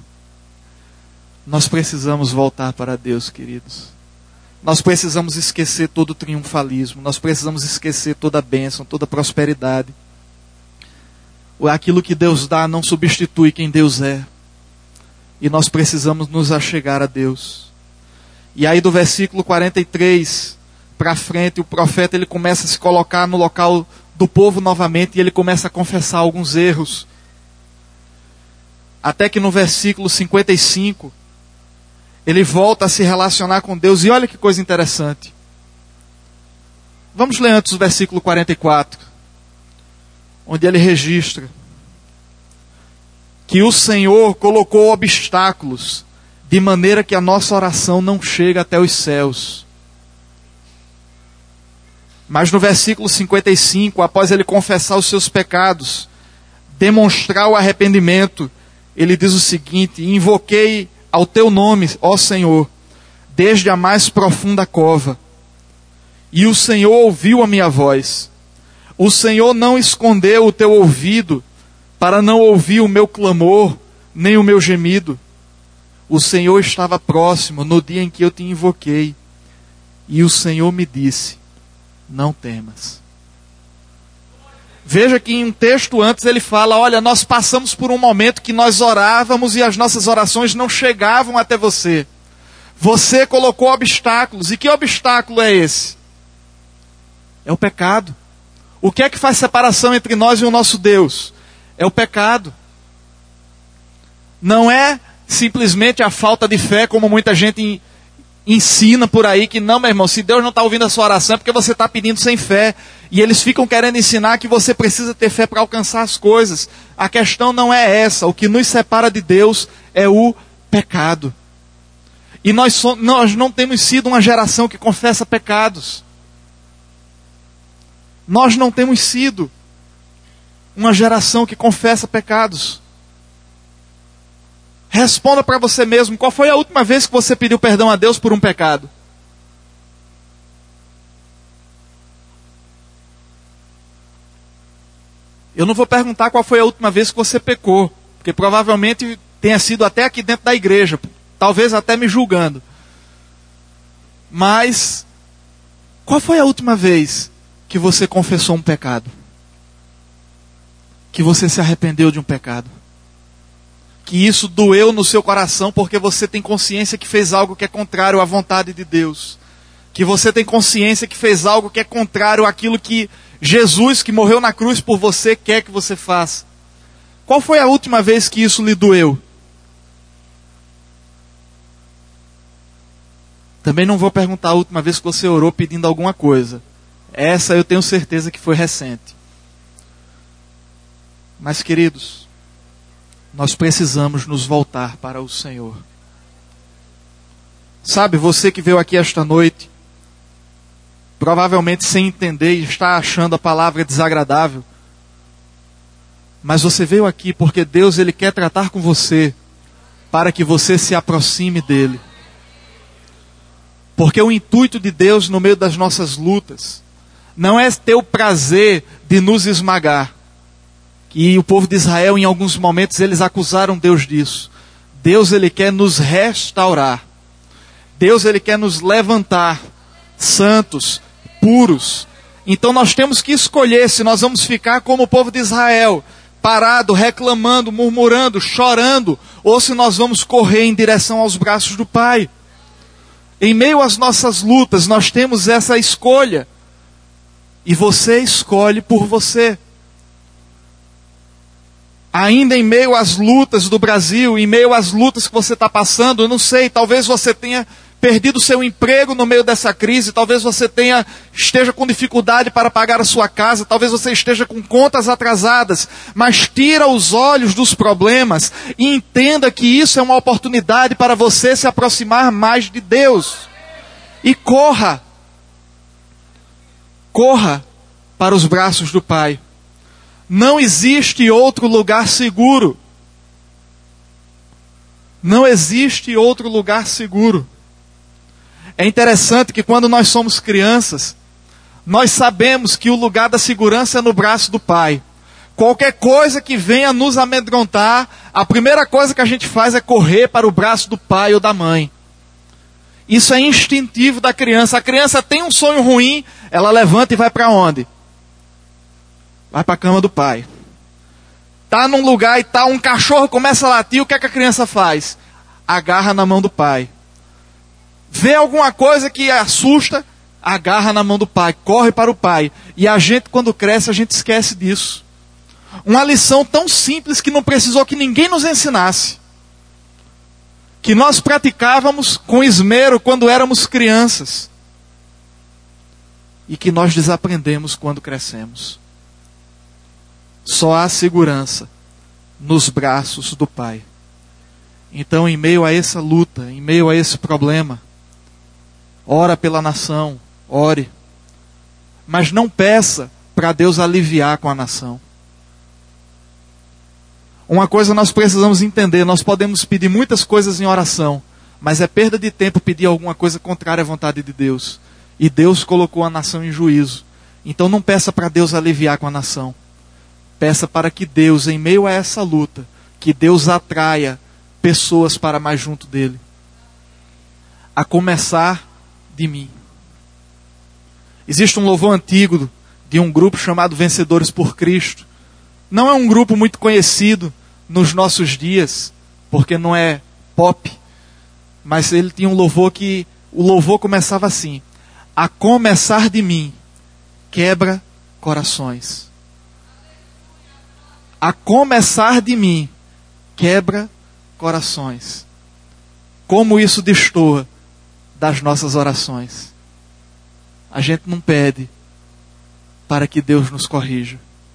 Nós precisamos voltar para Deus, queridos. Nós precisamos esquecer todo o triunfalismo. Nós precisamos esquecer toda a bênção, toda a prosperidade. Aquilo que Deus dá não substitui quem Deus é. E nós precisamos nos achegar a Deus. E aí do versículo quarenta e três para frente, o profeta ele começa a se colocar no local do povo novamente e ele começa a confessar alguns erros. Até que no versículo cinquenta e cinco, ele volta a se relacionar com Deus. E olha que coisa interessante. Vamos ler antes o versículo quarenta e quatro, onde ele registra que o Senhor colocou obstáculos, de maneira que a nossa oração não chega até os céus. Mas no versículo cinquenta e cinco, após ele confessar os seus pecados, demonstrar o arrependimento, ele diz o seguinte: invoquei ao teu nome, ó Senhor, desde a mais profunda cova. E o Senhor ouviu a minha voz. O Senhor não escondeu o teu ouvido para não ouvir o meu clamor, nem o meu gemido. O Senhor estava próximo no dia em que eu te invoquei. E o Senhor me disse: não temas. Veja que em um texto antes ele fala, olha, nós passamos por um momento que nós orávamos e as nossas orações não chegavam até você. Você colocou obstáculos. E que obstáculo é esse? É o pecado. O que é que faz separação entre nós e o nosso Deus? É o pecado. Não é simplesmente a falta de fé, como muita gente ensina por aí, que não, meu irmão, se Deus não está ouvindo a sua oração é porque você está pedindo sem fé. E eles ficam querendo ensinar que você precisa ter fé para alcançar as coisas. A questão não é essa. O que nos separa de Deus é o pecado. E nós, so, nós não temos sido uma geração que confessa pecados. Nós não temos sido uma geração que confessa pecados. Responda para você mesmo, qual foi a última vez que você pediu perdão a Deus por um pecado? Eu não vou perguntar qual foi a última vez que você pecou, porque provavelmente tenha sido até aqui dentro da igreja, talvez até me julgando. Mas, qual foi a última vez que você confessou um pecado? Que você se arrependeu de um pecado? Que isso doeu no seu coração porque você tem consciência que fez algo que é contrário à vontade de Deus. Que você tem consciência que fez algo que é contrário àquilo que Jesus, que morreu na cruz por você, quer que você faça. Qual foi a última vez que isso lhe doeu? Também não vou perguntar a última vez que você orou pedindo alguma coisa. Essa eu tenho certeza que foi recente. Mas, queridos, nós precisamos nos voltar para o Senhor. Sabe, você que veio aqui esta noite, provavelmente sem entender e está achando a palavra desagradável, mas você veio aqui porque Deus ele quer tratar com você, para que você se aproxime dele. Porque o intuito de Deus no meio das nossas lutas não é ter o prazer de nos esmagar. E o povo de Israel, em alguns momentos, eles acusaram Deus disso. Deus, Ele quer nos restaurar. Deus, Ele quer nos levantar santos, puros. Então nós temos que escolher se nós vamos ficar como o povo de Israel, parado, reclamando, murmurando, chorando, ou se nós vamos correr em direção aos braços do Pai. Em meio às nossas lutas, nós temos essa escolha. E você escolhe por você. Ainda em meio às lutas do Brasil, em meio às lutas que você está passando, eu não sei, talvez você tenha perdido o seu emprego no meio dessa crise, talvez você tenha, esteja com dificuldade para pagar a sua casa, talvez você esteja com contas atrasadas, mas tira os olhos dos problemas e entenda que isso é uma oportunidade para você se aproximar mais de Deus. E corra, corra para os braços do Pai. Não existe outro lugar seguro. Não existe outro lugar seguro. É interessante que quando nós somos crianças, nós sabemos que o lugar da segurança é no braço do Pai. Qualquer coisa que venha nos amedrontar, a primeira coisa que a gente faz é correr para o braço do pai ou da mãe. Isso é instintivo da criança. A criança tem um sonho ruim, ela levanta e vai para onde? Vai para a cama do pai. Está num lugar e tá, um cachorro começa a latir, o que é que a criança faz? Agarra na mão do pai. Vê alguma coisa que assusta, agarra na mão do pai, corre para o pai. E a gente, quando cresce, a gente esquece disso. Uma lição tão simples que não precisou que ninguém nos ensinasse. Que nós praticávamos com esmero quando éramos crianças. E que nós desaprendemos quando crescemos. Só há segurança nos braços do Pai. Então, em meio a essa luta, em meio a esse problema, ora pela nação, ore. Mas não peça para Deus aliviar com a nação. Uma coisa nós precisamos entender, nós podemos pedir muitas coisas em oração, mas é perda de tempo pedir alguma coisa contrária à vontade de Deus. E Deus colocou a nação em juízo. Então não peça para Deus aliviar com a nação. Peça para que Deus, em meio a essa luta, que Deus atraia pessoas para mais junto dele. A começar de mim. Existe um louvor antigo de um grupo chamado Vencedores por Cristo. Não é um grupo muito conhecido nos nossos dias, porque não é pop, mas ele tinha um louvor que, o louvor começava assim: a começar de mim, quebra corações. A começar de mim, quebra corações. Como isso destoa das nossas orações. A gente não pede para que Deus nos corrija.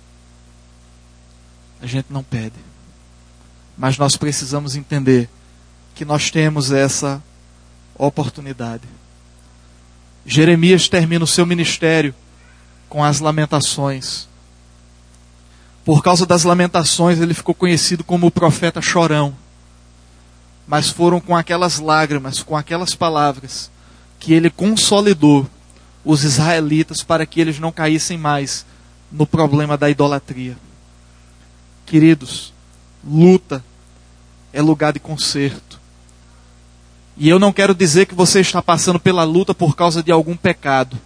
A gente não pede. Mas nós precisamos entender que nós temos essa oportunidade. Jeremias termina o seu ministério com as lamentações. Por causa das lamentações, ele ficou conhecido como o profeta chorão. Mas foram com aquelas lágrimas, com aquelas palavras, que ele consolidou os israelitas para que eles não caíssem mais no problema da idolatria. Queridos, luta é lugar de conserto. E eu não quero dizer que você está passando pela luta por causa de algum pecado.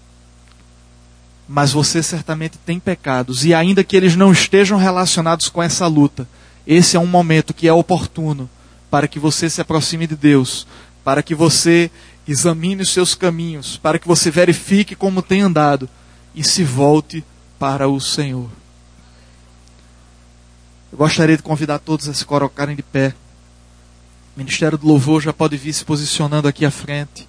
Mas você certamente tem pecados. E ainda que eles não estejam relacionados com essa luta, esse é um momento que é oportuno para que você se aproxime de Deus, para que você examine os seus caminhos, para que você verifique como tem andado e se volte para o Senhor. Eu gostaria de convidar todos a se colocarem de pé. O Ministério do Louvor já pode vir se posicionando aqui à frente.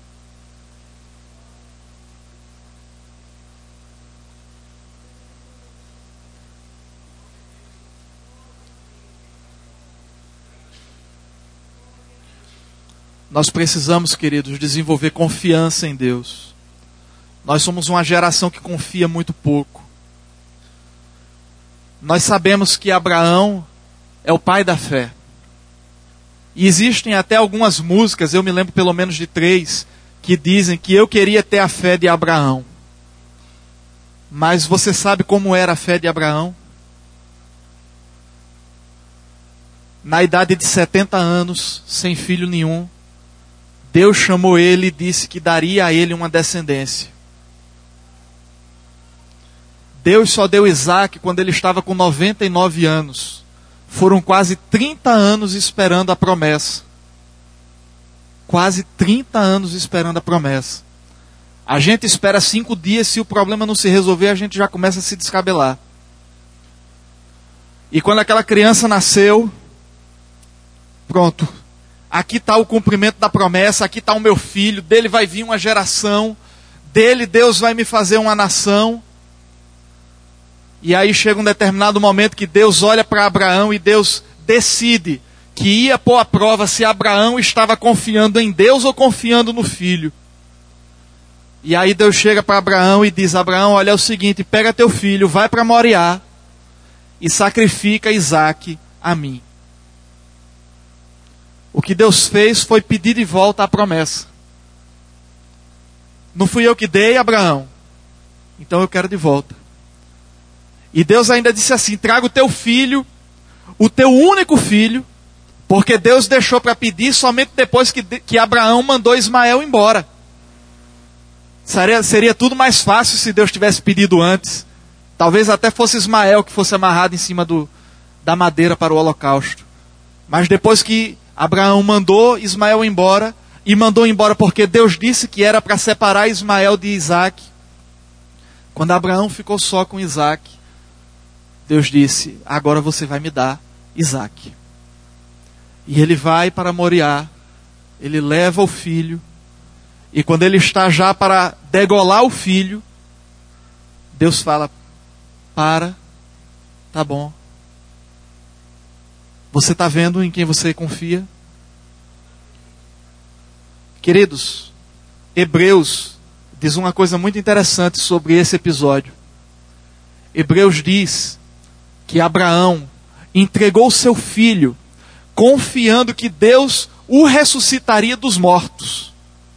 Nós precisamos, queridos, desenvolver confiança em Deus. Nós somos uma geração que confia muito pouco. Nós sabemos que Abraão é o pai da fé. E existem até algumas músicas, eu me lembro pelo menos de três, que dizem que eu queria ter a fé de Abraão. Mas você sabe como era a fé de Abraão? Na idade de setenta anos, sem filho nenhum, Deus chamou ele e disse que daria a ele uma descendência. Deus só deu Isaac quando ele estava com noventa e nove anos. Foram quase trinta anos esperando a promessa. Quase trinta anos esperando a promessa. A gente espera cinco dias, se o problema não se resolver, a gente já começa a se descabelar. E quando aquela criança nasceu, pronto, aqui está o cumprimento da promessa, aqui está o meu filho, dele vai vir uma geração, dele Deus vai me fazer uma nação. E aí chega um determinado momento que Deus olha para Abraão e Deus decide que ia pôr à prova se Abraão estava confiando em Deus ou confiando no filho. E aí Deus chega para Abraão e diz: Abraão, olha, é o seguinte, pega teu filho, vai para Moriá e sacrifica Isaque a mim. O que Deus fez foi pedir de volta a promessa. Não fui eu que dei, Abraão, então eu quero de volta. E Deus ainda disse assim: traga o teu filho, o teu único filho, porque Deus deixou para pedir somente depois que, que Abraão mandou Ismael embora. Seria, seria tudo mais fácil se Deus tivesse pedido antes. Talvez até fosse Ismael que fosse amarrado em cima do, da madeira para o holocausto. Mas depois que Abraão mandou Ismael embora, e mandou embora porque Deus disse que era para separar Ismael de Isaque. Quando Abraão ficou só com Isaque, Deus disse: agora você vai me dar Isaque. E ele vai para Moriá, ele leva o filho, e quando ele está já para degolar o filho, Deus fala: para, tá bom. Você está vendo em quem você confia? Queridos, Hebreus diz uma coisa muito interessante sobre esse episódio. Hebreus diz que Abraão entregou seu filho, confiando que Deus o ressuscitaria dos mortos.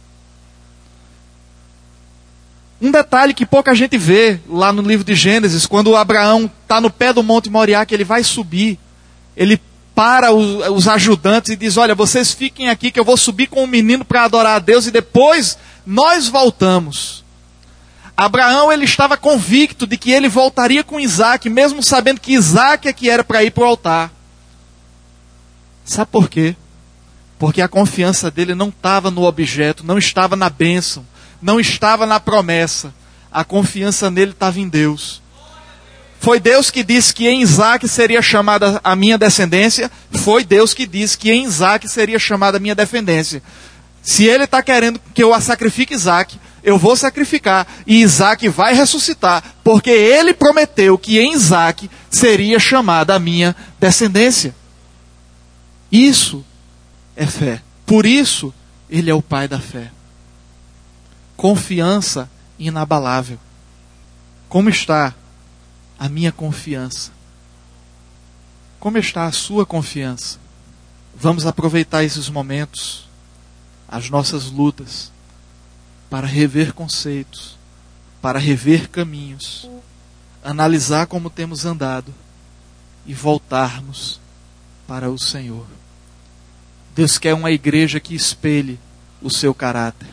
Um detalhe que pouca gente vê lá no livro de Gênesis, quando Abraão está no pé do Monte Moriá, que ele vai subir, ele para os, os ajudantes e diz: olha, vocês fiquem aqui que eu vou subir com o menino para adorar a Deus e depois nós voltamos. Abraão, ele estava convicto de que ele voltaria com Isaque, mesmo sabendo que Isaque é que era para ir para o altar. Sabe por quê? Porque a confiança dele não estava no objeto, não estava na bênção, não estava na promessa. A confiança nele estava em Deus. Foi Deus que disse que em Isaque seria chamada a minha descendência. Foi Deus que disse que em Isaque seria chamada a minha descendência. Se ele está querendo que eu sacrifique Isaque, eu vou sacrificar. E Isaque vai ressuscitar. Porque ele prometeu que em Isaque seria chamada a minha descendência. Isso é fé. Por isso, ele é o pai da fé. Confiança inabalável. Como está a minha confiança? Como está a sua confiança? Vamos aproveitar esses momentos, as nossas lutas, para rever conceitos, para rever caminhos, analisar como temos andado e voltarmos para o Senhor. Deus quer uma igreja que espelhe o seu caráter.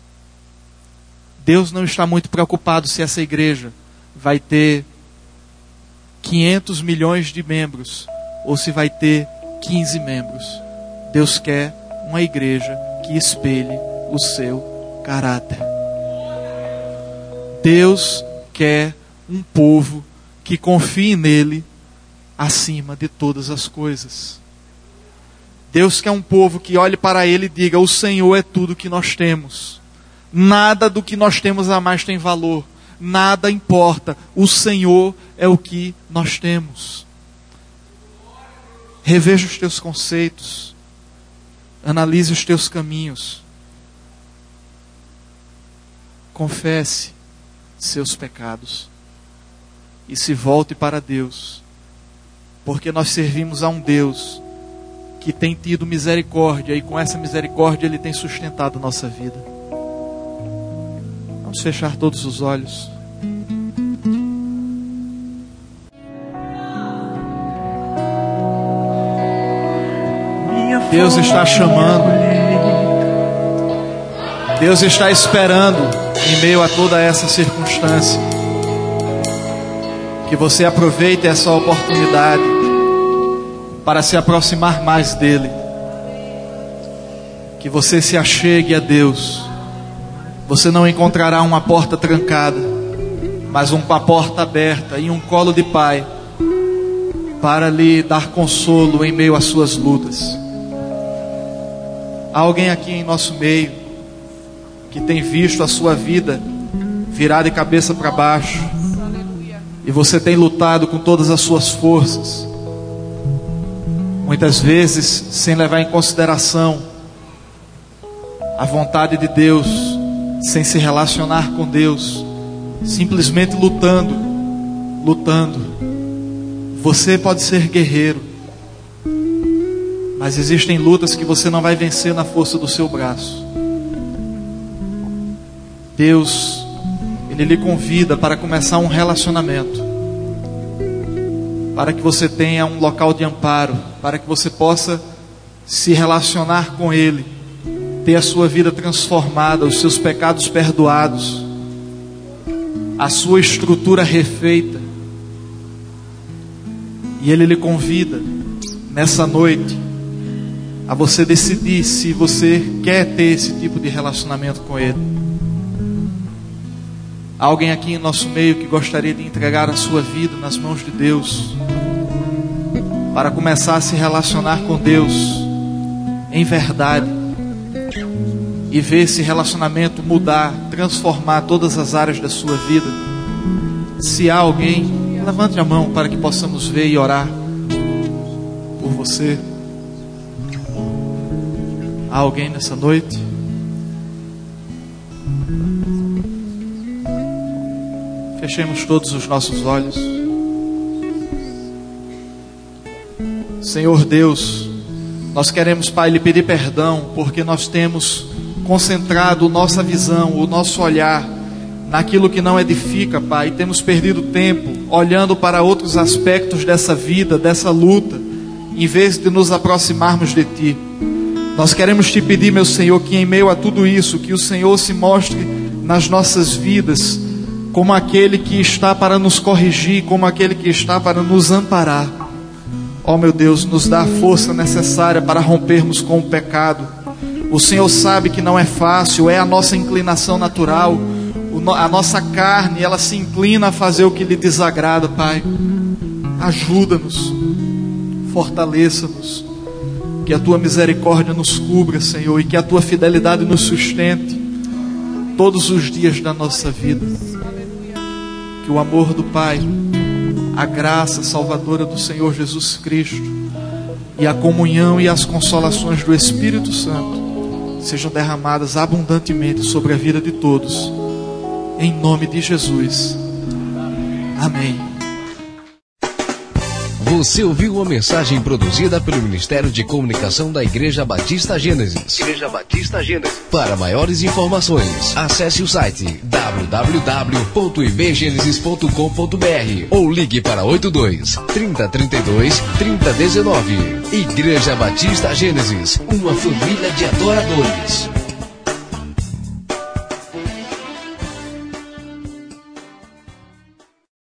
Deus não está muito preocupado se essa igreja vai ter quinhentos milhões de membros ou se vai ter quinze membros. Deus quer uma igreja que espelhe o seu caráter. Deus quer um povo que confie nele acima de todas as coisas. Deus quer um povo que olhe para ele e diga: o Senhor é tudo que nós temos. Nada do que nós temos a mais tem valor. Nada importa. O Senhor é o que nós temos. Reveja os teus conceitos. Analise os teus caminhos. Confesse seus pecados. E se volte para Deus. Porque nós servimos a um Deus que tem tido misericórdia. E com essa misericórdia Ele tem sustentado a nossa vida. Vamos fechar todos os olhos. Deus está chamando. Deus está esperando em meio a toda essa circunstância. Que você aproveite essa oportunidade para se aproximar mais dele. Que você se achegue a Deus. Você não encontrará uma porta trancada, mas uma porta aberta e um colo de Pai para lhe dar consolo em meio às suas lutas. Há alguém aqui em nosso meio que tem visto a sua vida virar de cabeça para baixo, e você tem lutado com todas as suas forças, muitas vezes sem levar em consideração a vontade de Deus, sem se relacionar com Deus, simplesmente lutando, lutando. Você pode ser guerreiro, mas existem lutas que você não vai vencer na força do seu braço. Deus, Ele lhe convida para começar um relacionamento, para que você tenha um local de amparo, para que você possa se relacionar com Ele, ter a sua vida transformada, os seus pecados perdoados, a sua estrutura refeita. E Ele lhe convida nessa noite a você decidir se você quer ter esse tipo de relacionamento com Ele. Há alguém aqui em nosso meio que gostaria de entregar a sua vida nas mãos de Deus, para começar a se relacionar com Deus em verdade, e ver esse relacionamento mudar, transformar todas as áreas da sua vida? Se há alguém, levante a mão para que possamos ver e orar por você. Há alguém nessa noite? Fechemos todos os nossos olhos. Senhor Deus, nós queremos, Pai, lhe pedir perdão, porque nós temos concentrado nossa visão, o nosso olhar naquilo que não edifica, Pai, e temos perdido tempo olhando para outros aspectos dessa vida, dessa luta, em vez de nos aproximarmos de Ti. Nós queremos Te pedir, meu Senhor, que em meio a tudo isso, que o Senhor se mostre nas nossas vidas como aquele que está para nos corrigir, como aquele que está para nos amparar. Ó meu Deus, nos dá a força necessária para rompermos com o pecado. O Senhor sabe que não é fácil, é a nossa inclinação natural, a nossa carne, ela se inclina a fazer o que lhe desagrada, Pai. Ajuda-nos, fortaleça-nos, que a Tua misericórdia nos cubra, Senhor, e que a Tua fidelidade nos sustente todos os dias da nossa vida. Que o amor do Pai, a graça salvadora do Senhor Jesus Cristo e a comunhão e as consolações do Espírito Santo sejam derramadas abundantemente sobre a vida de todos, em nome de Jesus. Amém. Você ouviu uma mensagem produzida pelo Ministério de Comunicação da Igreja Batista Gênesis. Igreja Batista Gênesis. Para maiores informações, acesse o site w w w ponto i b genesis ponto com ponto b r ou ligue para oito dois, trinta, trinta e dois, trinta, dezenove. Igreja Batista Gênesis, uma família de adoradores.